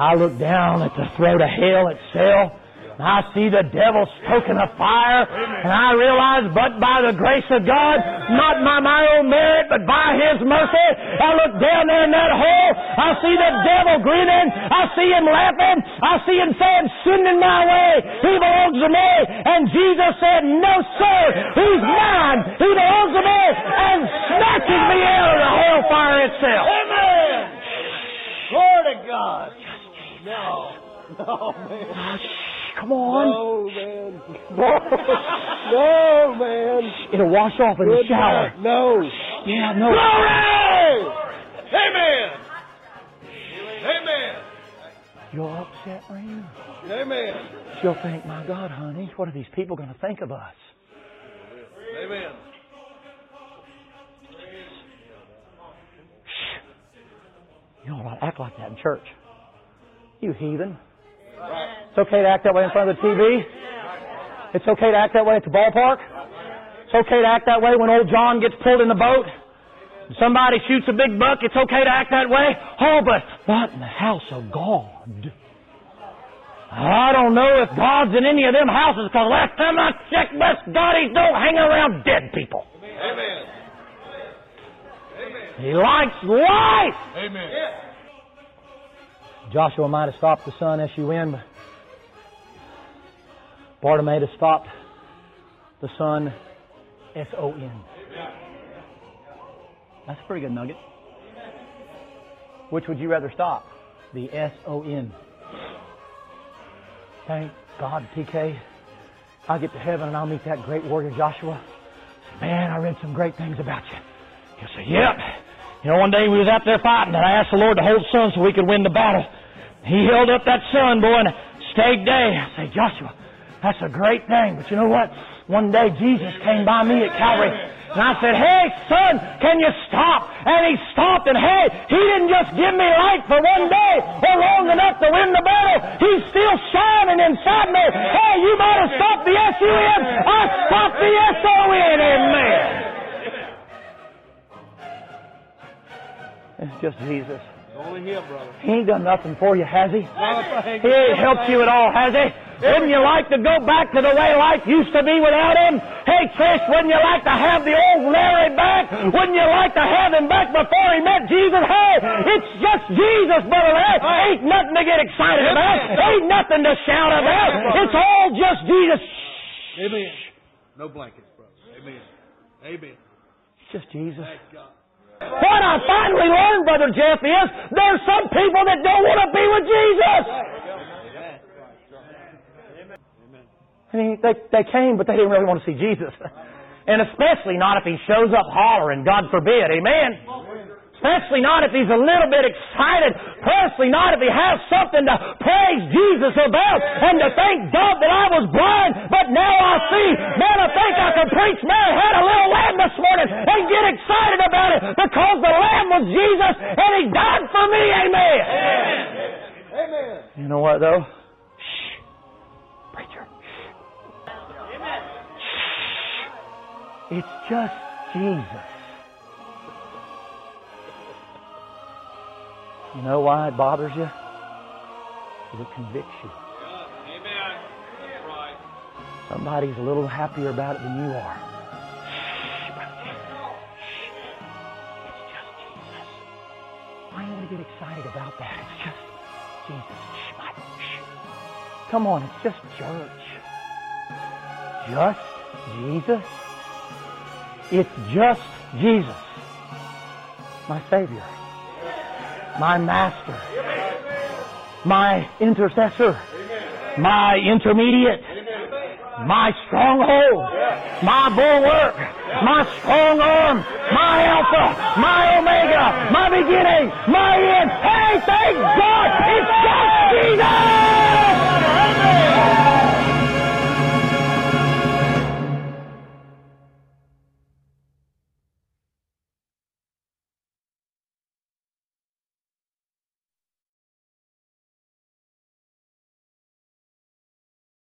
I look down at the throat of hell itself. And I see the devil stoking a fire, and I realize, but by the grace of God, not by my own merit, but by His mercy, I look down there in that hole, I see the devil grinning, I see him laughing, I see him saying, "Send him my way, he belongs to me." And Jesus said, "No, sir, he's mine, he belongs to me," and snatches me out of the hellfire itself. Amen! Glory to God! No, man. Come on. No, man. No, man. It'll wash off in the shower. No. Yeah, no. Glory! Amen. Amen. You're upset, are you? Amen. You'll think, my God, honey, what are these people going to think of us? Amen. You don't want to act like that in church. You heathen. It's okay to act that way in front of the TV. It's okay to act that way at the ballpark. It's okay to act that way when old John gets pulled in the boat. Somebody shoots a big buck. It's okay to act that way. Oh, but not in the house of God. I don't know if God's in any of them houses, because last time I checked, bless God, He don't hang around dead people. Amen. He likes life. Amen. Joshua might have stopped the sun, S-U-N, but Bartimaeus stopped the sun, S-O-N. That's a pretty good nugget. Which would you rather stop? The S-O-N. Thank God, TK. I'll get to heaven and I'll meet that great warrior Joshua. Man, I read some great things about you. He'll say, yep. You know, one day we was out there fighting and I asked the Lord to hold the sun so we could win the battle. He held up that sun, boy, and stayed day. I say, Joshua, that's a great thing. But you know what? One day Jesus came by me at Calvary. And I said, hey, son, can you stop? And he stopped, and hey, he didn't just give me light for one day or long enough to win the battle. He's still shining inside me. Hey, you might have stopped the S-U-N. I stopped the S-O-N. Amen. It's just Jesus. Only Him, brother. He ain't done nothing for you, has He? He He ain't helped you at all, has He? Wouldn't you like to go back to the way life used to be without Him? Hey, Trish, wouldn't you like to have the old Larry back? Wouldn't you like to have him back before he met Jesus? Hey, it's just Jesus, brother. Ain't nothing to get excited about. Ain't nothing to shout about. It's all just Jesus. Amen. No blankets, brother. Amen. Amen. It's just Jesus. Thank God. What I finally learned, Brother Jeff, is there's some people that don't want to be with Jesus. I mean, they came, but they didn't really want to see Jesus. And especially not if He shows up hollering, God forbid. Amen. Especially not if He's a little bit excited. Personally not if He has something to praise Jesus about and to thank God that I was blind, but now I see. Man, I think I could preach. Mary had a little lamb this morning and get excited about it because the lamb was Jesus and He died for me. Amen. Amen. You know what, though? Shh. Preacher. Shh. It's just Jesus. You know why it bothers you? Because it convicts you. Amen. That's right. Somebody's a little happier about it than you are. It's just Jesus. Why do you want to get excited about that? It's just Jesus. Shh, Mike. Shh. Come on, it's just church. Just Jesus. It's just Jesus. My Savior. My Master, my Intercessor, my Intermediate, my Stronghold, my Bulwark, my Strong Arm, my Alpha, my Omega, my Beginning, my End. Hey, thank God, it's just Jesus!